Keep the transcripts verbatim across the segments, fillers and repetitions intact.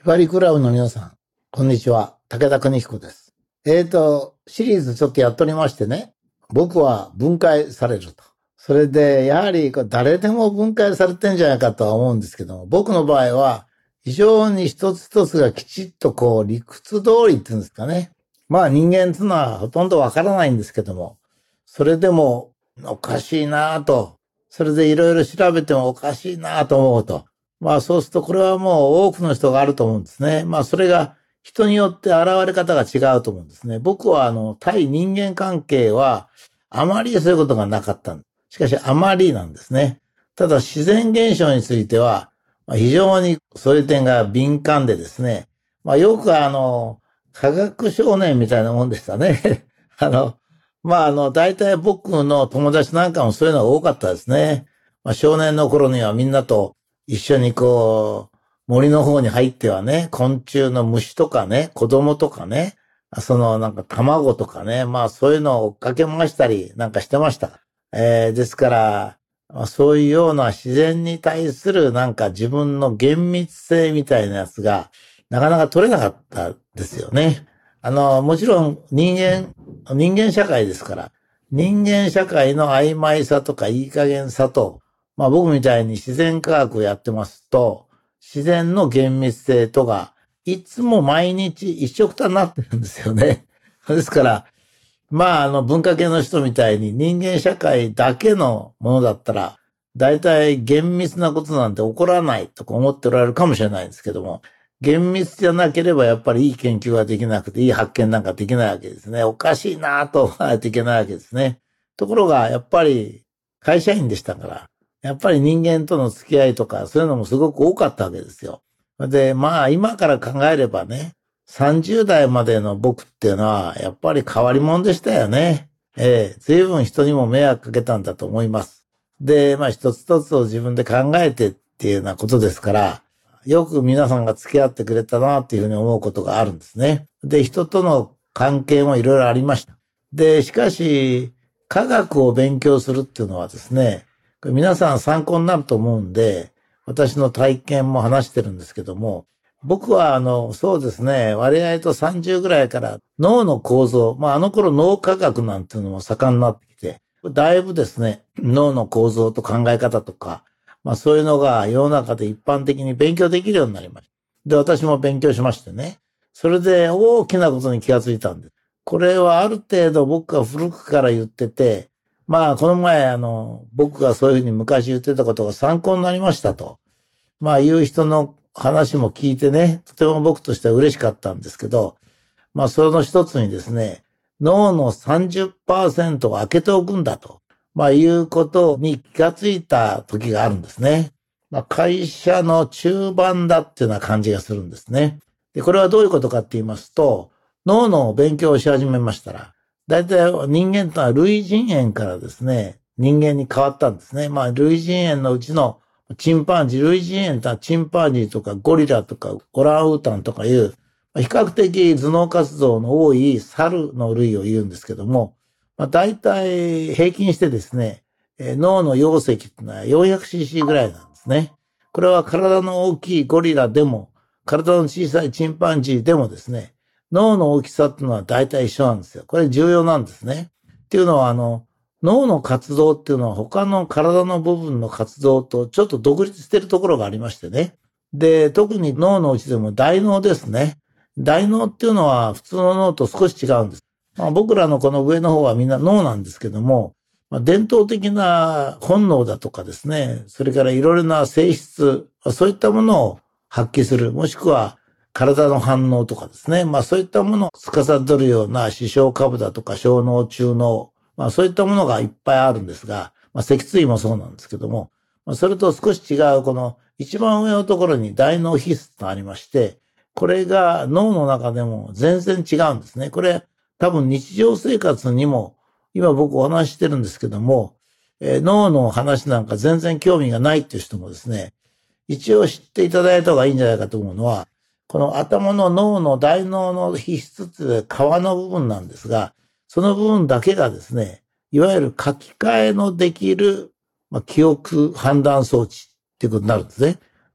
ファリクラブの皆さん、こんにちは。武田邦彦です。えーと、シリーズちょっとやっておりましてね、僕は分解されると。それで、やはり誰でも分解されてんじゃないかとは思うんですけども、僕の場合は非常に一つ一つがきちっとこう理屈通りっていうんですかね。まあ人間っていうのはほとんどわからないんですけども、それでもおかしいなぁと、それでいろいろ調べてもおかしいなぁと思うと。まあそうするとこれはもう多くの人があると思うんですね。まあそれが人によって現れ方が違うと思うんですね。僕はあの対人間関係はあまりそういうことがなかったんです。しかしあまりなんですね。ただ自然現象については非常にそういう点が敏感でですね。まあよくあの科学少年みたいなもんでしたね。あの、まああの大体僕の友達なんかもそういうのが多かったですね。まあ少年の頃にはみんなと一緒にこう、森の方に入ってはね、昆虫の虫とかね、子供とかね、そのなんか卵とかね、まあそういうのを追っかけ回したりなんかしてました。えー、ですから、まあ、そういうような自然に対するなんか自分の厳密性みたいなやつがなかなか取れなかったですよね。あの、もちろん人間、人間社会ですから、人間社会の曖昧さとかいい加減さと、まあ僕みたいに自然科学をやってますと、自然の厳密性とか、いつも毎日一緒くたになってるんですよね。ですから、まああの文化系の人みたいに人間社会だけのものだったら、大体厳密なことなんて起こらないとか思っておられるかもしれないんですけども、厳密じゃなければやっぱりいい研究ができなくて、いい発見なんかできないわけですね。おかしいなぁと思わないといけないわけですね。ところが、やっぱり会社員でしたから、やっぱり人間との付き合いとか、そういうのもすごく多かったわけですよ。で、まあ、今から考えればね、さんじゅう代までの僕っていうのは、やっぱり変わり者でしたよね。ええ、随分人にも迷惑かけたんだと思います。で、まあ、一つ一つを自分で考えてっていうようなことですから、よく皆さんが付き合ってくれたなっていうふうに思うことがあるんですね。で、人との関係もいろいろありました。で、しかし、科学を勉強するっていうのはですね、皆さん参考になると思うんで、私の体験も話してるんですけども、僕はあの、そうですね、割合とさんじゅうぐらいから脳の構造、まああの頃脳科学なんていうのも盛んになってきて、だいぶですね、脳の構造と考え方とか、まあそういうのが世の中で一般的に勉強できるようになりました。で、私も勉強しましてね、それで大きなことに気がついたんです。これはある程度僕が古くから言ってて、まあ、この前、あの、僕がそういうふうに昔言ってたことが参考になりましたと。まあ、いう人の話も聞いてね、とても僕としては嬉しかったんですけど、まあ、その一つにですね、脳の さんじゅっパーセント を開けておくんだと、まあ、いうことに気がついた時があるんですね。まあ、会社の中盤だっていうような感じがするんですね。で、これはどういうことかって言いますと、脳の勉強をし始めましたら、だいたい人間とは類人猿からですね、人間に変わったんですね。まあ、類人猿のうちのチンパンジー、類人猿とはチンパンジーとかゴリラとかオランウータンとかいう、比較的頭脳活動の多い猿の類を言うんですけども、まあ、だいたい平均してですね、脳の容積っていうのは よんひゃくシーシー ぐらいなんですね。これは体の大きいゴリラでも、体の小さいチンパンジーでもですね、脳の大きさっていうのは大体一緒なんですよ。これ重要なんですね。っていうのは、あの、脳の活動っていうのは他の体の部分の活動とちょっと独立しているところがありましてね。で、特に脳のうちでも大脳ですね。大脳っていうのは普通の脳と少し違うんです。まあ、僕らのこの上の方はみんな脳なんですけども、まあ、伝統的な本能だとかですね、それからいろいろな性質、そういったものを発揮する、もしくは体の反応とかですね。まあそういったものを司るような視床下部だとか小脳、中脳、まあそういったものがいっぱいあるんですが、まあ脊椎もそうなんですけども、まあ、それと少し違うこの一番上のところに大脳皮質とありまして、これが脳の中でも全然違うんですね。これ多分日常生活にも今僕お話ししてるんですけども、えー、脳の話なんか全然興味がないっていう人もですね、一応知っていただいた方がいいんじゃないかと思うのは、この頭の脳の大脳の皮質って皮の部分なんですが、その部分だけがですね、いわゆる書き換えのできる、まあ、記憶判断装置っていうことになるんですね。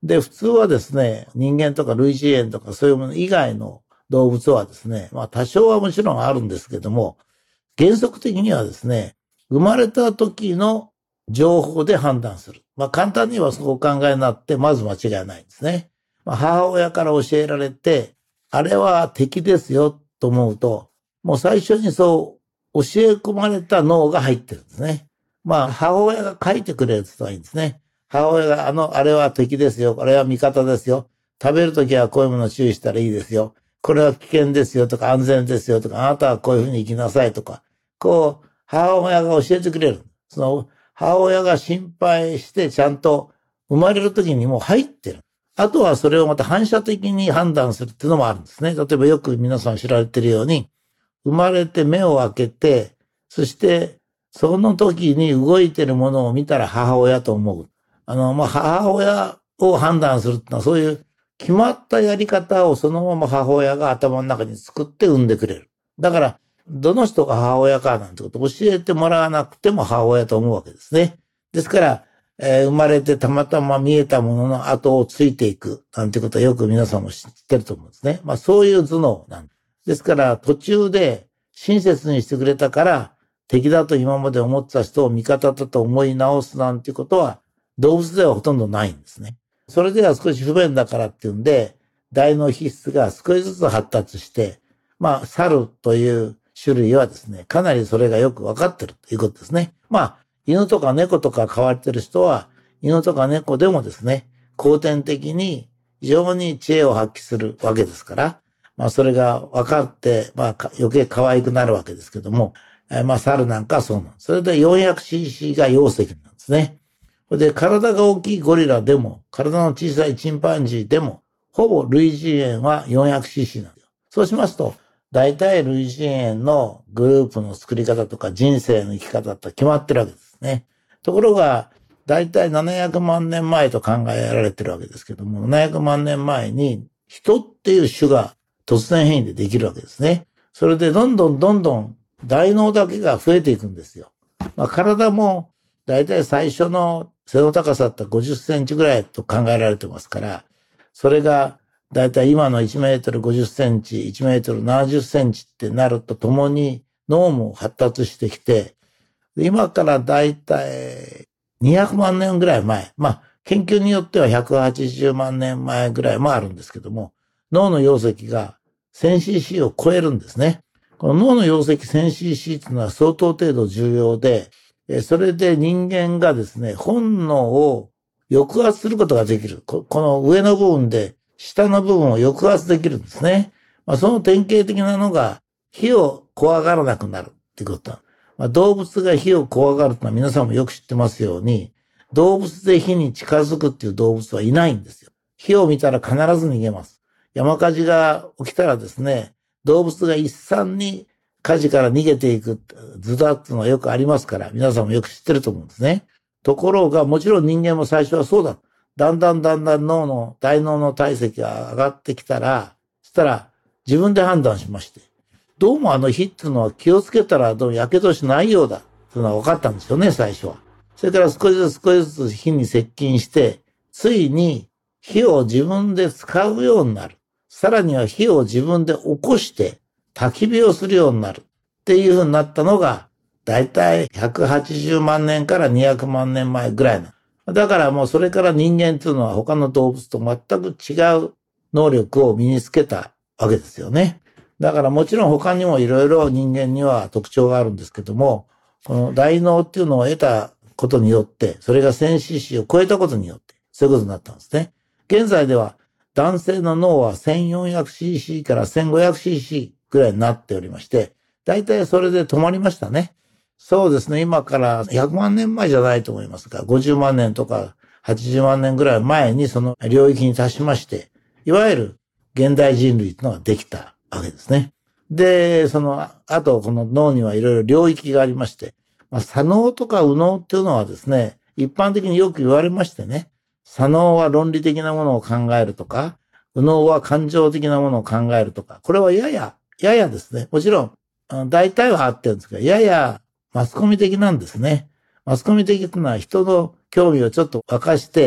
で、普通はですね、人間とか類人猿とかそういうもの以外の動物はですね、まあ多少はもちろんあるんですけども、原則的にはですね、生まれた時の情報で判断する。まあ簡単にはそうお考えになって、まず間違いないんですね。まあ、母親から教えられて、あれは敵ですよと思うと、もう最初にそう教え込まれた脳が入ってるんですね。まあ母親が書いてくれるといいんですね。母親があの、あれは敵ですよ。あれは味方ですよ。食べるときはこういうものを注意したらいいですよ。これは危険ですよとか安全ですよとか、あなたはこういうふうに生きなさいとか、こう、母親が教えてくれる。その、母親が心配してちゃんと生まれるときにもう入ってる。あとはそれをまた反射的に判断するっていうのもあるんですね。例えばよく皆さん知られているように、生まれて目を開けて、そしてその時に動いているものを見たら母親と思う。あの、まあ、母親を判断するっていうのはそういう決まったやり方をそのまま母親が頭の中に作って産んでくれる。だから、どの人が母親かなんてことを教えてもらわなくても母親と思うわけですね。ですから、えー、生まれてたまたま見えたものの後をついていくなんてことはよく皆さんも知ってると思うんですね。まあそういう頭脳なんですから途中で親切にしてくれたから敵だと今まで思ってた人を味方だと思い直すなんていうことは動物ではほとんどないんですね。それでは少し不便だからっていうんで大脳皮質が少しずつ発達してまあ猿という種類はですねかなりそれがよくわかってるということですね。まあ犬とか猫とか飼われてる人は、犬とか猫でもですね、後天的に非常に知恵を発揮するわけですから、まあそれが分かって、まあ余計可愛くなるわけですけども、まあ猿なんかはそうなんです。それで よんひゃくシーシー が容積なんですね。それで体が大きいゴリラでも、体の小さいチンパンジーでも、ほぼ類人猿は よんひゃくシーシー なんですよ。そうしますと、大体類人猿のグループの作り方とか人生の生き方って決まってるわけですね。ところが、大体ななひゃくまんねんまえと考えられてるわけですけども、ななひゃくまんねんまえに人っていう種が突然変異でできるわけですね。それでどんどんどんどん大脳だけが増えていくんですよ。まあ、体も大体最初の背の高さってごじゅっセンチぐらいと考えられてますから、それがだいたい今のいちメートルごじゅっセンチ、いちメートルななじゅっセンチってなるとともに脳も発達してきて、今からだいたいにひゃくまんねんぐらい前、まあ研究によってはひゃくはちじゅうまんねんまえぐらいもあるんですけども、脳の容積が せんシーシー を超えるんですね。この脳の容積 せんシーシー っていうのは相当程度重要で、それで人間がですね、本能を抑圧することができる。この上の部分で下の部分を抑圧できるんですね。まあ、その典型的なのが火を怖がらなくなるっていうこと。まあ、動物が火を怖がるというのは皆さんもよく知ってますように、動物で火に近づくっていう動物はいないんですよ。火を見たら必ず逃げます。山火事が起きたらですね、動物が一斉に火事から逃げていく図だっていうのはよくありますから、皆さんもよく知ってると思うんですね。ところが、もちろん人間も最初はそうだ。だんだんだんだん脳の、大脳の体積が上がってきたら、そしたら自分で判断しまして、どうもあの火っていうのは気をつけたらどうも火傷しないようだっていうのは分かったんですよね、最初は。それから少しずつ少しずつ火に接近して、ついに火を自分で使うようになる。さらには火を自分で起こして焚き火をするようになるっていう風になったのが、だいたいひゃくはちじゅうまんねんからにひゃくまんねんまえぐらいな。だからもうそれから人間っていうのは他の動物と全く違う能力を身につけたわけですよね。だからもちろん他にもいろいろ人間には特徴があるんですけども、この大脳っていうのを得たことによって、それが せんシーシー を超えたことによって、そういうことになったんですね。現在では男性の脳は せんよんひゃくシーシー から せんごひゃくシーシー ぐらいになっておりまして、だいたいそれで止まりましたね。そうですね、今からひゃくまんねんまえじゃないと思いますが、ごじゅうまんねんとかはちじゅうまんねんぐらい前にその領域に達しまして、いわゆる現代人類っていうのができたわけですね。で、その、あとこの脳にはいろいろ領域がありまして、まあ、左脳とか右脳っていうのはですね、一般的によく言われましてね、左脳は論理的なものを考えるとか、右脳は感情的なものを考えるとか、これはやや、ややですね、もちろん、大体は合ってるんですが、ややマスコミ的なんですね。マスコミ的というのは人の興味をちょっと沸かして、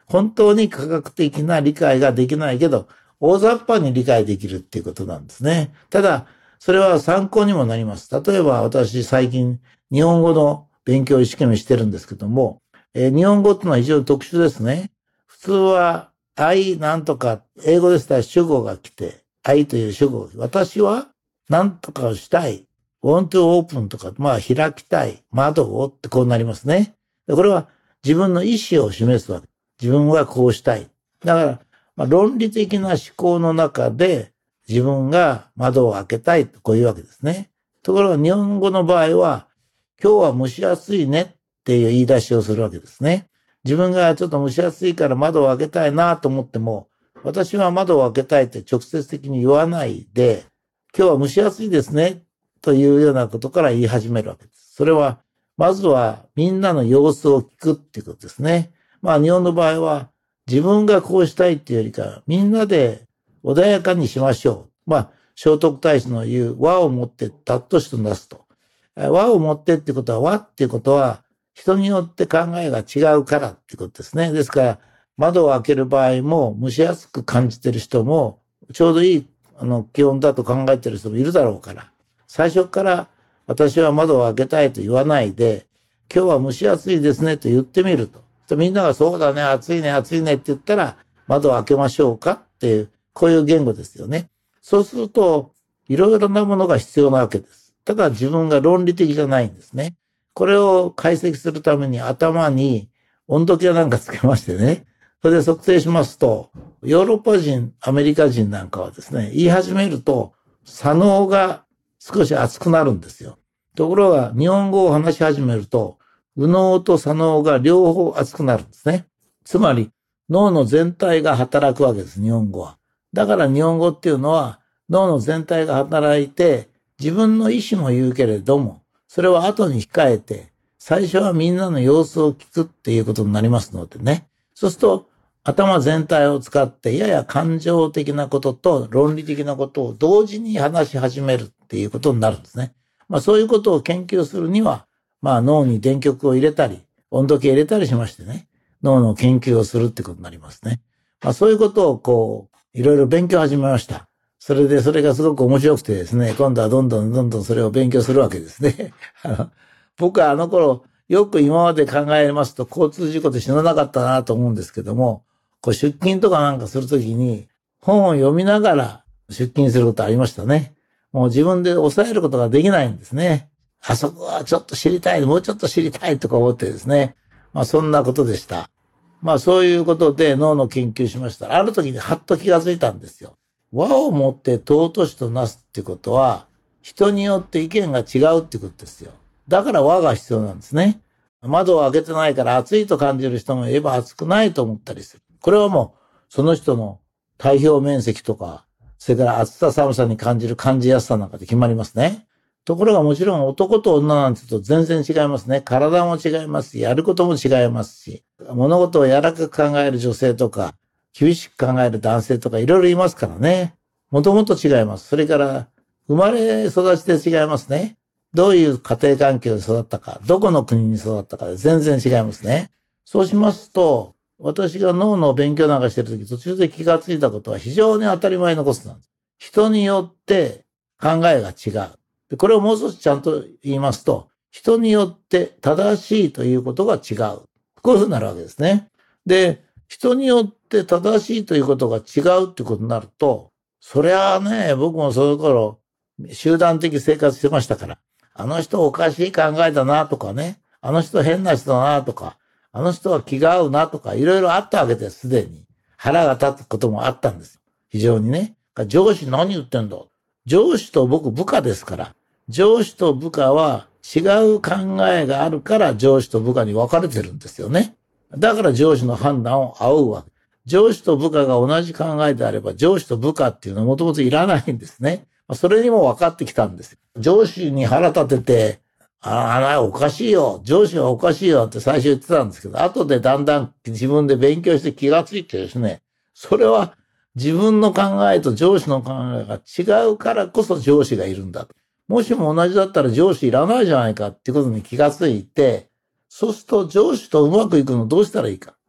本当に科学的な理解ができないけど、大雑把に理解できるっていうことなんですね。ただ、それは参考にもなります。例えば私最近日本語の勉強を一生懸命してるんですけども、えー日本語っていうのは非常に特殊ですね。普通はI なんとか、英語でしたら主語が来て、I という主語が、私はなんとかをしたい。want to open とか、まあ開きたい。窓をってこうなりますね。でこれは自分の意思を示すわけ。自分はこうしたい。だから、まあ、論理的な思考の中で自分が窓を開けたいとこういうわけですね。ところが日本語の場合は、今日は蒸し暑いねっていう言い出しをするわけですね。自分がちょっと蒸し暑いから窓を開けたいなと思っても、私は窓を開けたいって直接的に言わないで、今日は蒸し暑いですねというようなことから言い始めるわけです。それは、まずはみんなの様子を聞くっていうことですね。まあ日本の場合は、自分がこうしたいっていうよりか、みんなで穏やかにしましょう。まあ、聖徳太子の言う和をもってたっとしとなすと。和をもってってことは、和っていうことは、人によって考えが違うからっていうことですね。ですから、窓を開ける場合も、蒸し暑く感じてる人も、ちょうどいいあの気温だと考えてる人もいるだろうから、最初から私は窓を開けたいと言わないで、今日は蒸し暑いですねと言ってみると。みんながそうだね、暑いね、暑いねって言ったら、窓を開けましょうかっていう、こういう言語ですよね。そうすると、いろいろなものが必要なわけです。ただ自分が論理的じゃないんですね。これを解析するために頭に温度計なんかつけましてね。それで測定しますと、ヨーロッパ人、アメリカ人なんかはですね、言い始めると、左脳が少し熱くなるんですよ。ところが、日本語を話し始めると、右脳と左脳が両方熱くなるんですね。つまり、脳の全体が働くわけです、日本語は。だから日本語っていうのは、脳の全体が働いて、自分の意思も言うけれども、それを後に控えて、最初はみんなの様子を聞くっていうことになりますのでね。そうすると、頭全体を使って、やや感情的なことと論理的なことを同時に話し始めるっていうことになるんですね。まあそういうことを研究するには、まあ脳に電極を入れたり、温度計入れたりしましてね、脳の研究をするってことになりますね。まあそういうことをこう、いろいろ勉強始めました。それでそれがすごく面白くてですね、今度はどんどんどんどんそれを勉強するわけですね。あの僕はあの頃、よく今まで考えますと交通事故で死ななかったなと思うんですけども、こう出勤とかなんかするときに本を読みながら出勤することありましたね。もう自分で抑えることができないんですね。あそこはちょっと知りたい、もうちょっと知りたいとか思ってですね。まあそんなことでした。まあそういうことで脳の研究しましたら、ある時にはっと気がついたんですよ。和をもって尊しとなすってことは、人によって意見が違うってことですよ。だから和が必要なんですね。窓を開けてないから暑いと感じる人もいれば暑くないと思ったりする。これはもう、その人の体表面積とか、それから暑さ寒さに感じる感じやすさなんかで決まりますね。ところがもちろん男と女なんて言うと全然違いますね。体も違いますし、やることも違いますし、物事を柔らかく考える女性とか、厳しく考える男性とかいろいろいますからね。もともと違います。それから、生まれ育ちで違いますね。どういう家庭環境で育ったか、どこの国に育ったかで全然違いますね。そうしますと、私が脳の勉強なんかしてるとき、途中で気がついたことは非常に当たり前のことなんです。人によって考えが違う。でこれをもう少しちゃんと言いますと、人によって正しいということが違う。こういうふうになるわけですね。で、人によって正しいということが違うってことになると、そりゃあね、僕もその頃、集団的生活してましたから、あの人おかしい考えだなとかね、あの人変な人だなとか、あの人は気が合うなとか、いろいろあったわけです、すでに。腹が立つこともあったんですよ。非常にね。上司何言ってんだ。上司と僕部下ですから、上司と部下は違う考えがあるから上司と部下に分かれてるんですよね。だから上司の判断を仰ぐわけ。上司と部下が同じ考えであれば上司と部下っていうのはもともといらないんですね。それにも分かってきたんですよ。上司に腹立てて、ああ、おかしいよ。上司はおかしいよって最初言ってたんですけど、後でだんだん自分で勉強して気がついてですね、それは自分の考えと上司の考えが違うからこそ上司がいるんだ。もしも同じだったら上司いらないじゃないかっていうことに気がついて、そうすると上司とうまくいくのどうしたらいいか。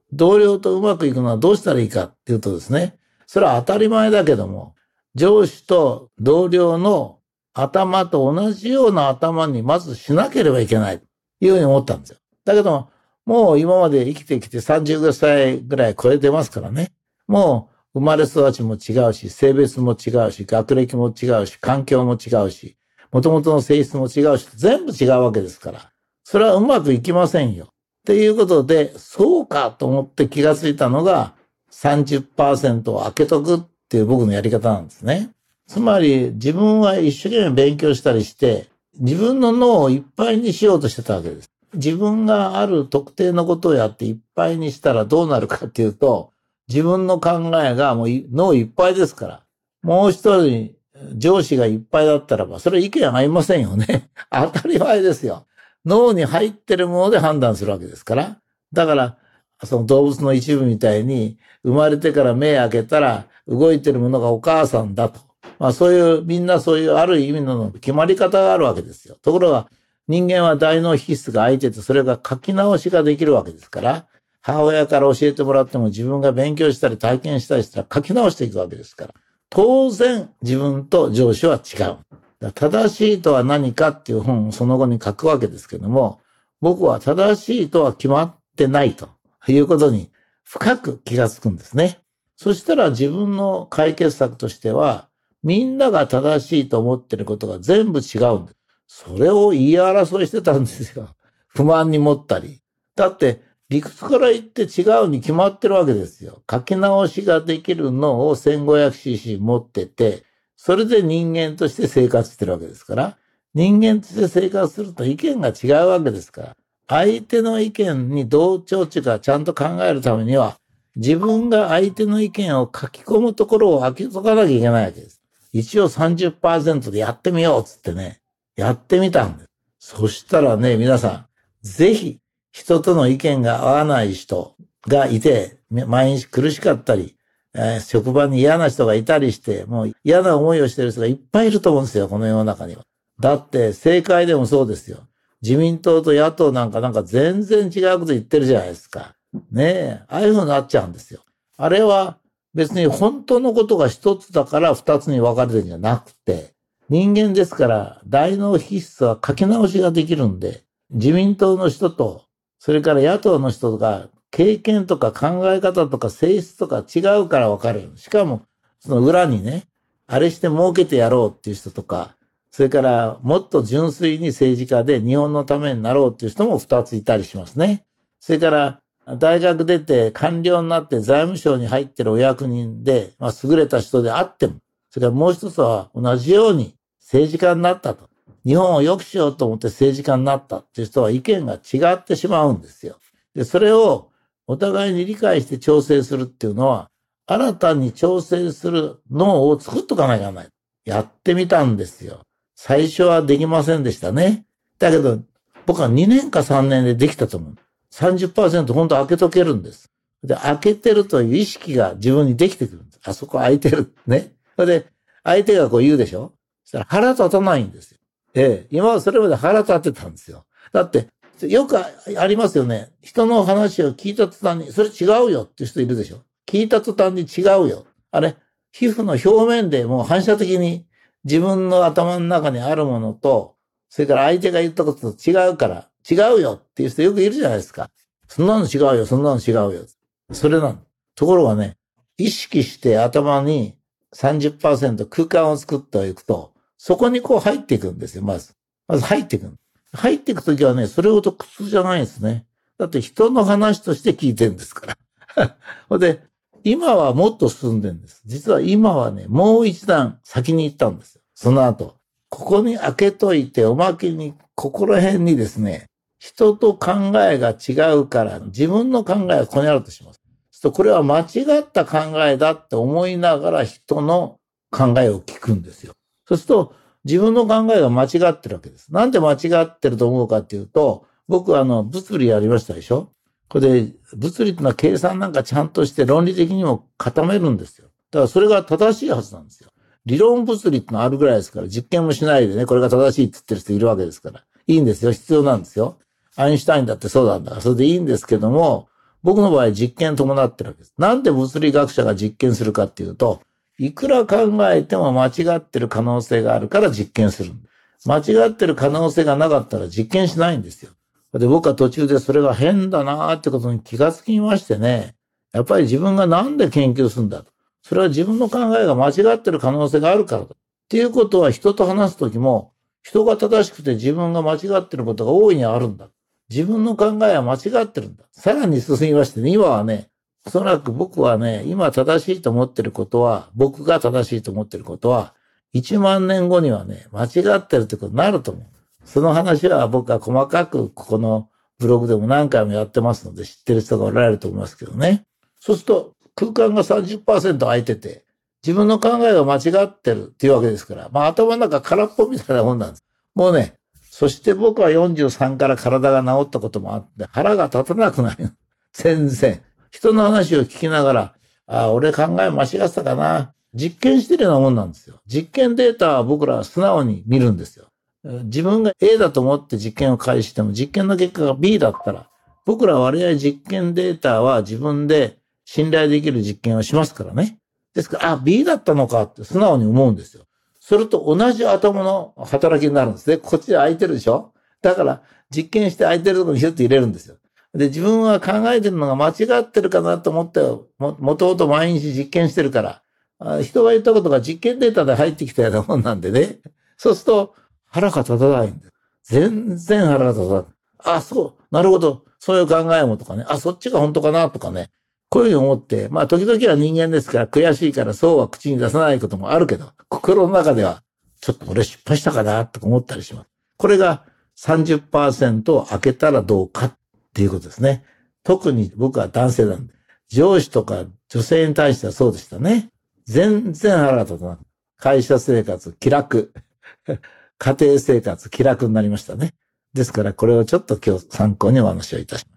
同僚とうまくいくのはどうしたらいいかっていうとですね、それは当たり前だけども、上司と同僚の頭と同じような頭にまずしなければいけないというふうに思ったんですよ。だけど、もう今まで生きてきてさんじゅっさいぐらい超えてますからね。もう生まれ育ちも違うし、性別も違うし、学歴も違うし、環境も違うし、元々の性質も違うし、全部違うわけですから。それはうまくいきませんよ。っていうことで、そうかと思って気がついたのが さんじゅっパーセント を開けとくっていう僕のやり方なんですね。つまり自分は一生懸命勉強したりして、自分の脳をいっぱいにしようとしてたわけです。自分がある特定のことをやっていっぱいにしたらどうなるかっていうと、自分の考えがもう脳いっぱいですから、もう一人上司がいっぱいだったらば、それ意見合いませんよね。当たり前ですよ。脳に入ってるもので判断するわけですから。だから、その動物の一部みたいに、生まれてから目開けたら動いてるものがお母さんだと。まあそういう、みんなそういうある意味の決まり方があるわけですよ。ところが、人間は大脳皮質が空いてて、それが書き直しができるわけですから、母親から教えてもらっても自分が勉強したり体験したりしたら書き直していくわけですから。当然、自分と上司は違う。正しいとは何かっていう本をその後に書くわけですけども、僕は正しいとは決まってないということに深く気がつくんですね。そしたら自分の解決策としては、みんなが正しいと思ってることが全部違うんです。それを言い争いしてたんですよ。不満に持ったり。だって理屈から言って違うに決まってるわけですよ。書き直しができる脳を せんごひゃくシーシー 持ってて、それで人間として生活してるわけですから、人間として生活すると意見が違うわけですから、相手の意見に同調値がちゃんと考えるためには、自分が相手の意見を書き込むところを開けとかなきゃいけないわけです。一応 さんじゅっパーセント でやってみようっつってね、やってみたんです。そしたらね、皆さん、ぜひ人との意見が合わない人がいて、毎日苦しかったり、えー、職場に嫌な人がいたりして、もう嫌な思いをしている人がいっぱいいると思うんですよ、この世の中には。だって政界でもそうですよ。自民党と野党なんかなんか全然違うこと言ってるじゃないですか。ねえ、ああいう風になっちゃうんですよ。あれは別に本当のことが一つだから二つに分かれてるんじゃなくて、人間ですから大脳皮質は書き直しができるんで、自民党の人と、それから野党の人とか、経験とか考え方とか性質とか違うから分かる。しかも、その裏にね、あれして儲けてやろうっていう人とか、それからもっと純粋に政治家で日本のためになろうっていう人も二ついたりしますね。それから大学出て官僚になって財務省に入ってるお役人で、まあ、優れた人であっても、それからもう一つは同じように政治家になったと。日本を良くしようと思って政治家になったっていう人は意見が違ってしまうんですよ。で、それをお互いに理解して調整するっていうのは、新たに調整する脳を作っとかなきゃならない。やってみたんですよ。最初はできませんでしたね。だけど、僕はにねんかさんねんでできたと思う。さんじゅっパーセント 本当開けとけるんです。で、開けてるという意識が自分にできてくるんです。あそこ開いてる。ね。それで、相手がこう言うでしょ。そしたら腹立たないんですよ。ええ、今はそれまで腹立ってたんですよ。だって、よくありますよね。人の話を聞いた途端に、それ違うよっていう人いるでしょ。聞いた途端に違うよ。あれ、皮膚の表面でもう反射的に自分の頭の中にあるものと、それから相手が言ったことと違うから、違うよっていう人よくいるじゃないですか。そんなの違うよ、そんなの違うよ。それなの。ところがね、意識して頭に さんじゅっパーセント 空間を作っておくと、そこにこう入っていくんですよ、まず。まず入っていく。入っていくときはね、それほど苦痛じゃないんですね。だって人の話として聞いてるんですから。ほんで、今はもっと進んでるんです。実は今はね、もう一段先に行ったんですよ。その後。ここに開けといて、おまけに、ここら辺にですね、人と考えが違うから、自分の考えがここにあるとします。そうするとこれは間違った考えだって思いながら人の考えを聞くんですよ。そうすると、自分の考えが間違ってるわけです。なんで間違ってると思うかっていうと、僕はあの、物理やりましたでしょ？これで、物理ってのは計算なんかちゃんとして論理的にも固めるんですよ。だからそれが正しいはずなんですよ。理論物理ってのあるぐらいですから、実験もしないでね、これが正しいって言ってる人いるわけですから。いいんですよ。必要なんですよ。アインシュタインだってそうなんだから、それでいいんですけども、 僕の場合実験伴ってるわけです。なんで物理学者が実験するかっていうと、いくら考えても間違ってる可能性があるから実験する。間違ってる可能性がなかったら実験しないんですよ。で、僕は途中でそれが変だなーってことに気がつきましてね、やっぱり自分がなんで研究するんだと。それは自分の考えが間違ってる可能性があるからだ。っていうことは人と話すときも、人が正しくて自分が間違ってることが大いにあるんだ。自分の考えは間違ってるんだ。さらに進みましてね、今はね、おそらく僕はね、今正しいと思ってることは、僕が正しいと思ってることは、いちまんねんごにはね、間違ってるってことになると思う。その話は僕は細かくここのブログでも何回もやってますので知ってる人がおられると思いますけどね。そうすると空間が さんじゅっパーセント 空いてて、自分の考えが間違ってるっていうわけですから、まあ頭の中空っぽみたいなもんなんです。もうね、そして僕はよんじゅうさんから体が治ったこともあって腹が立たなくないの。全然。人の話を聞きながら、ああ、俺考え間違ってたかな。実験してるようなもんなんですよ。実験データは僕らは素直に見るんですよ。自分が A だと思って実験を開始しても実験の結果が B だったら、僕らは割合実験データは自分で信頼できる実験をしますからね。ですから、あ、B だったのかって素直に思うんですよ。それと同じ頭の働きになるんですね。こっちで空いてるでしょ？だから実験して空いてるところにヒュッと入れるんですよ。で、自分は考えてるのが間違ってるかなと思って、も、もともと毎日実験してるから、人が言ったことが実験データで入ってきたようなもんなんでね。そうすると、腹が立たないんです。全然腹が立たない。あ、そう、なるほど。そういう考えもとかね。あ、そっちが本当かなとかね。こういうふうに思って、まあ時々は人間ですから悔しいからそうは口に出さないこともあるけど、心の中ではちょっと俺失敗したかなとか思ったりします。これが さんじゅっパーセント を開けたらどうかっていうことですね。特に僕は男性なんで、上司とか女性に対してはそうでしたね。全然腹が立たない。会社生活気楽。家庭生活気楽になりましたね。ですからこれをちょっと今日参考にお話をいたします。